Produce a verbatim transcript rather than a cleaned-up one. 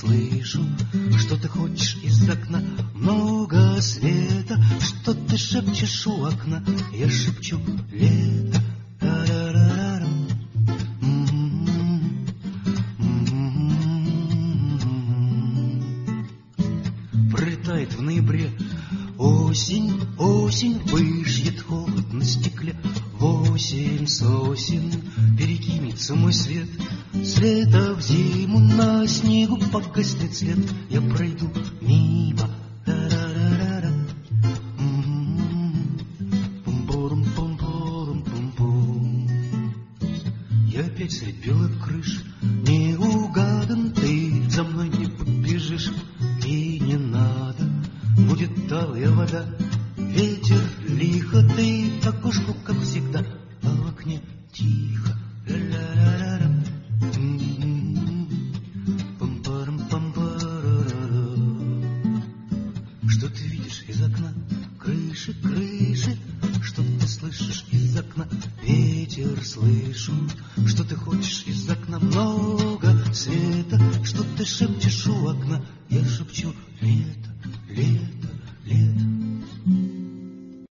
слышу, что ты хочешь из окна, много света, что ты шепчешь у окна, я шепчу лето. Та-ра-ра-рам. М-м-м. М-м-м. Пролетает в ноябре осень, осень, выжжет холод на стекле. Восемь сосен перекинется мой свет, с лета в зиму на снегу погаснет след. Я пройду мимо. Та-ра-ра-ра-ра. М-м-м. Пум-порум-пум-порум-пум-пум. Я опять средь белых крыш, не угадан, ты за мной не побежишь. И не надо, будет талая вода, ветер лихо, ты в окошку, как всегда, а в окне тихо. Ля-ля-ля-ля-ля. М-м-м. Пам-парам-пам-парам-парам. Что ты видишь из окна? Крыши, крыши. Что ты слышишь из окна? Ветер слышу. Что ты хочешь из окна? Много света. Что ты шепчешь у окна?